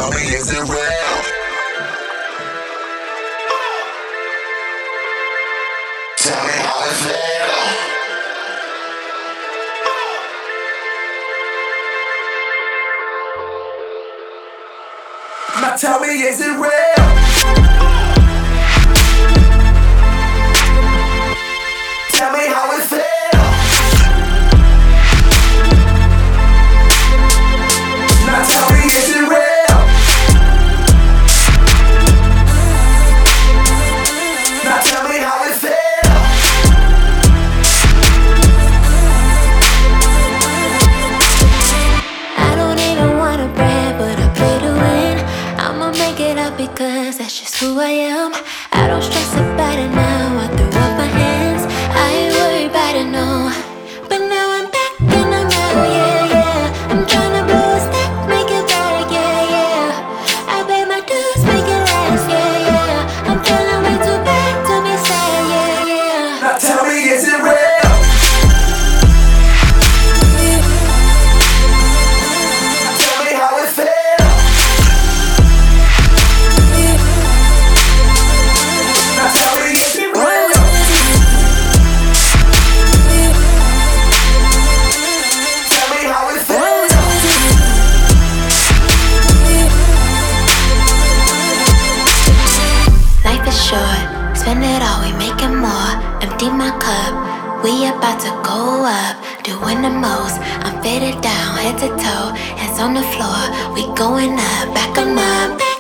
tell me, is it real? Tell me how it feels. Now tell me, is it real? Tell me how it feels. Now tell me, is it real? Now tell me how it feels. I don't even wanna brag, but I play to win. I'ma make it up because that's just who I am. I don't stress about it now, I threw up my hands. I ain't worried about it, no. But now I'm back and I'm out, yeah, yeah. I'm tryna blow a stack, make it better, yeah, yeah. I pay my dues, make it last, yeah, yeah. I'm feeling way too bad to be sad, yeah, yeah. Now tell me, is it real? Tell me how it feels. Now tell me, is it real? Tell me how it feels. Life is short, spend it all, we making more. Empty my cup, we about to go up. Doing the most, I'm fitted down, head to toe, hands on the floor. We going up, back 'em up.